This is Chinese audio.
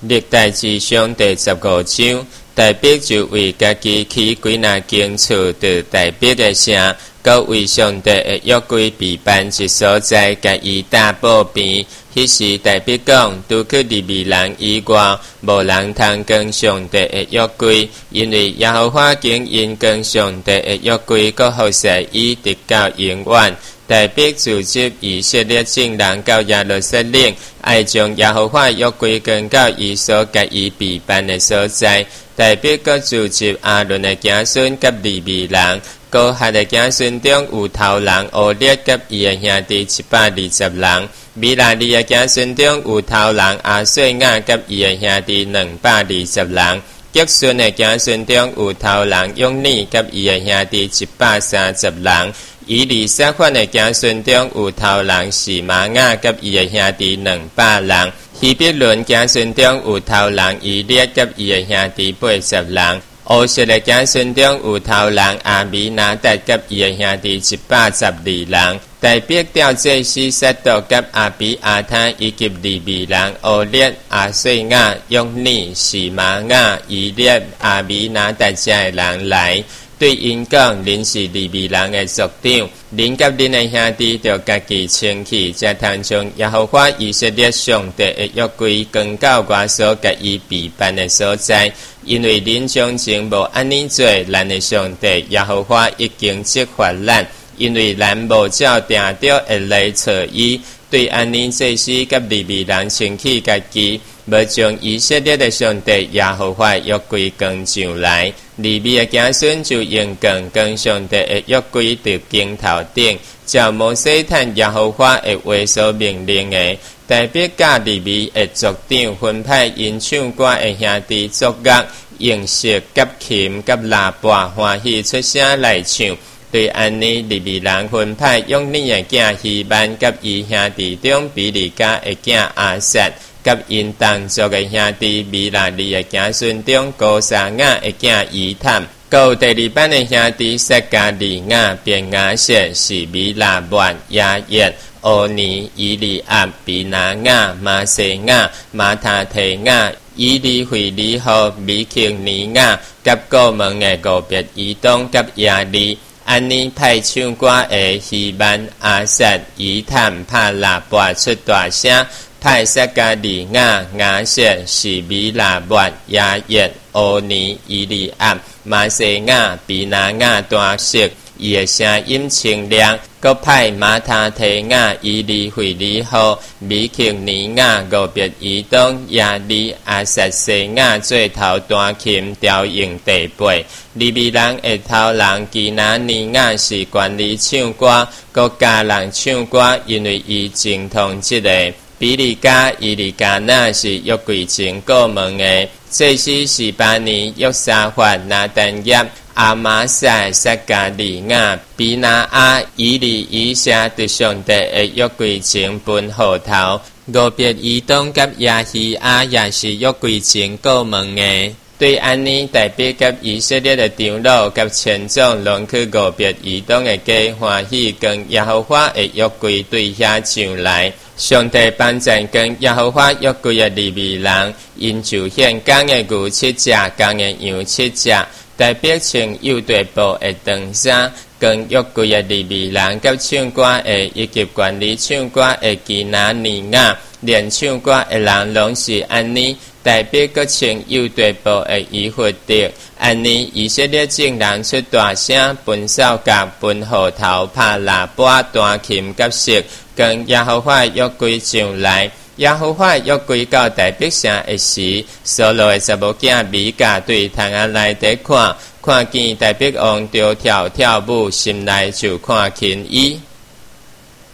历代志上第15章，大笔就为家己起几若间厝的大笔的城，搁为上帝的约柜备办一所在，甲伊打保边。迄时大笔讲，除去利未人以外，无人通跟上帝的约柜，因为耶和华经因跟上帝的约柜，搁好势伊直到永远。大笔组织以色列众人到耶路撒冷，爱将耶和华约柜跟到伊所甲伊备办的所在。大笔搁组织亚伦的子孙甲利未人，高哈的子孙中有头人俄列甲伊的兄弟120人。米拉利的子孙中有头人阿细亚甲伊的兄弟220人。结孙的子孙中有头人用尼甲伊的兄弟130人。以利撒反的子孙中有头人示玛雅甲伊的兄弟200人。希伯伦子孙中有头人以列甲伊的兄弟80人。乌色的子孙中有头人阿米拿达甲伊的兄弟112人。大笔调祭司撒督甲阿比阿他以及利未人俄列、阿细亚、用尼、示玛雅、以列、阿米拿达这的人来。对因讲，恁是利未人的族长，恁甲恁的兄弟着家己清气，才通将耶和华以色列上帝的约柜更到我所甲伊备办的所在。因为恁从前无安尼做，咱的上帝耶和华已经责罚咱，因为咱无照定着会来错伊。对安尼祭司甲利未人清气家己，无将以色列的上帝耶和华约柜更上来。利未的子孙就用更上帝的约柜伫经头顶，照摩西趁耶和华的话所命令的。大笔甲利未的族长分派因唱歌的兄弟作乐，用瑟、甲琴、甲喇叭欢喜出声来唱。对安尼，利未人分派用你的囝希曼，甲伊兄弟中比利家的囝阿撒，甲因同族的兄弟米拉利的子孙中高沙雅的囝以探，有第二班的兄弟撒加利亚、便雅谢、是米拉末、亚耶、欧尼、以利亚、比拿雅、马西亚、马他提亚、以利会利和米克尼亚，甲各门的五别以东甲亚利。安尼派唱歌的希曼、阿撒、以探、帕拉拔出大声，派撒加利亚、雅谢、是米拉末、亚耶、欧尼、以利亚、马西亚、比拿雅大声，伊的声音清亮。搁派马他提亚、以利会利和米克尼亚、五别以东、亚利、阿撒西亚做头弹琴调用地背。利未人的头人基拿尼亚是管理唱歌，搁家人唱歌，因为伊精通这个。比利加、以利加那是约柜前过门的。祭司是巴尼、约沙法、拿但业、阿玛撒、撒加利亚、比拿阿、以利以下对上帝的约柜前分后头。五别以东甲亚希亚也是约柜前过门的。对安尼，大笔甲以色列的长老甲千总拢去五别以东的家欢喜，跟耶和华的约柜对遐上来。上帝帮赞跟耶和华约柜的利未人，因就献公的牛7只，公的羊7只，大笔穿右队部的长衫，跟约柜的利未人甲唱歌的以及管理唱歌的基拿尼亚，连唱歌的人拢是安尼。大笔搁穿右队部的衣服着，安尼以色列众人出大声，分扫甲分号头，拍喇叭、弹琴、甲瑟，跟耶和华约柜上来。耶和华约柜到大笔城的时，所罗的查某囝米甲对窗仔内底看见大笔王着跳舞，心内就看轻伊。